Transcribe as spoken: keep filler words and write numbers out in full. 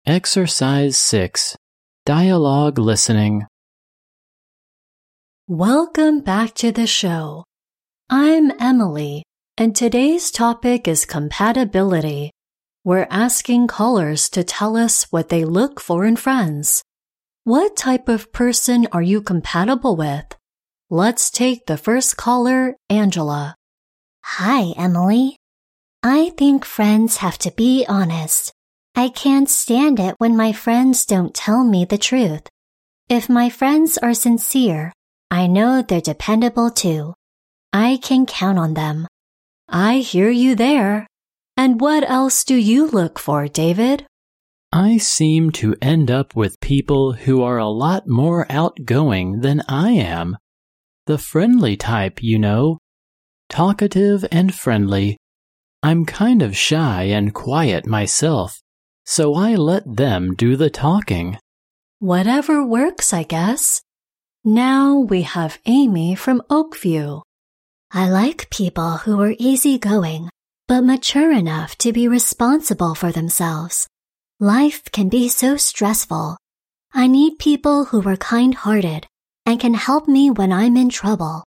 Exercise six. Dialogue Listening. Welcome back to the show. I'm Emily, and today's topic is compatibility. We're asking callers to tell us what they look for in friends. What type of person are you compatible with? Let's take the first caller, Angela. Hi, Emily. I think friends have to be honest. I can't stand it when my friends don't tell me the truth. If my friends are sincere, I know they're dependable too. I can count on them. I hear you there. And what else do you look for, David? I seem to end up with people who are a lot more outgoing than I am. The friendly type, you know. Talkative and friendly. I'm kind of shy and quiet myself, so I let them do the talking. Whatever works, I guess. Now we have Amy from Oakview. I like people who are easygoing, but mature enough to be responsible for themselves. Life can be so stressful. I need people who are kind-hearted and can help me when I'm in trouble.